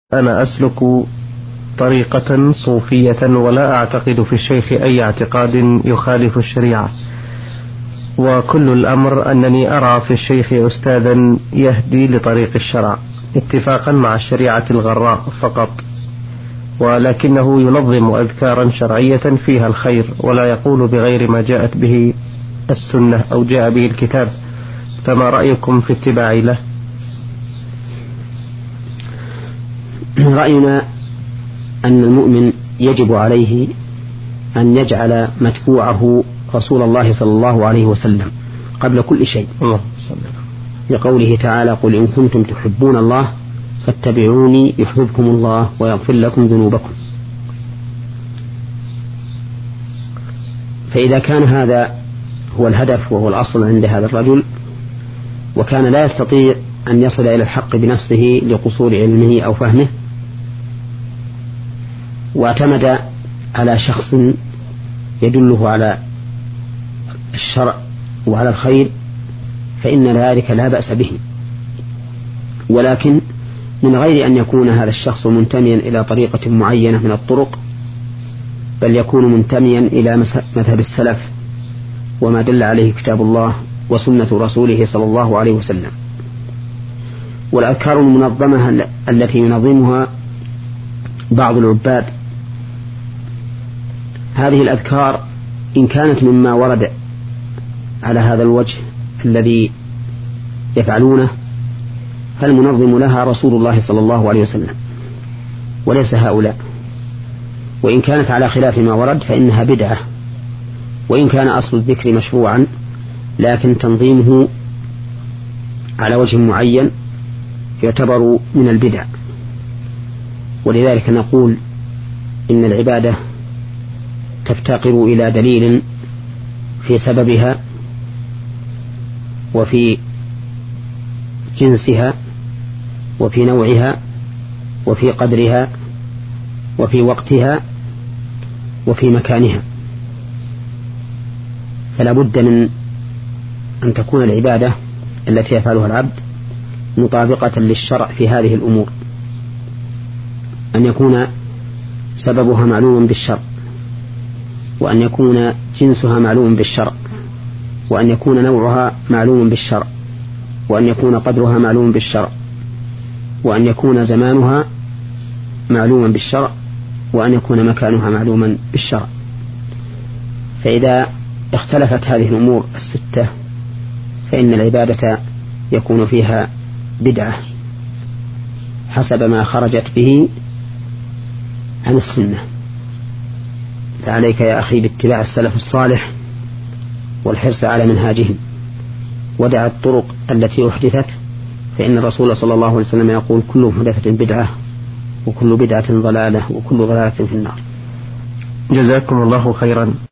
أنا أسلك طريقة صوفية ولا أعتقد في الشيخ أي اعتقاد يخالف الشريعة، وكل الأمر أنني أرى في الشيخ أستاذا يهدي لطريق الشرع اتفاقا مع الشريعة الغراء فقط، ولكنه ينظم أذكارا شرعية فيها الخير ولا يقول بغير ما جاءت به السنة أو جاء به الكتاب. فما رأيكم في اتباع له؟ رأينا أن المؤمن يجب عليه أن يجعل متبوعه رسول الله صلى الله عليه وسلم قبل كل شيء، لقوله تعالى: قل إن كنتم تحبون الله فاتبعوني يحببكم الله ويغفر لكم ذنوبكم. فإذا كان هذا هو الهدف وهو الأصل عند هذا الرجل، وكان لا يستطيع أن يصل إلى الحق بنفسه لقصور علمه أو فهمه، واعتمد على شخص يدله على الشرع وعلى الخير، فإن ذلك لا بأس به، ولكن من غير أن يكون هذا الشخص منتميا إلى طريقة معينة من الطرق، بل يكون منتميا إلى مذهب السلف وما دل عليه كتاب الله وسنة رسوله صلى الله عليه وسلم. والأذكار المنظمة التي ينظمها بعض العباد، هذه الأذكار إن كانت مما ورد على هذا الوجه الذي يفعلونه، فالمنظم لها رسول الله صلى الله عليه وسلم وليس هؤلاء. وإن كانت على خلاف ما ورد فإنها بدعة، وإن كان أصل الذكر مشروعا لكن تنظيمه على وجه معين يعتبر من البدع. ولذلك نقول إن العبادة تفتقر إلى دليل في سببها وفي جنسها وفي نوعها وفي قدرها وفي وقتها وفي مكانها، فلا بد من أن تكون العبادة التي يفعلها العبد مطابقة للشرع في هذه الأمور، أن يكون سببها معلوم بالشرع، وأن يكون جنسها معلوم بالشرع، وأن يكون نوعها معلوم بالشرع، وأن يكون قدرها معلوم بالشرع، وأن يكون زمانها معلوما بالشرع، وأن يكون مكانها معلوما بالشرع. فإذا اختلفت هذه الأمور الستة فإن العبادة يكون فيها بدعة حسب ما خرجت به عن السنة. فعليك يا أخي باتباع السلف الصالح والحرص على منهاجهم، ودع الطرق التي أحدثت، فإن الرسول صلى الله عليه وسلم يقول: كل محدثة بدعة وكل بدعة ضلالة وكل ضلالة في النار. جزاكم الله خيرا.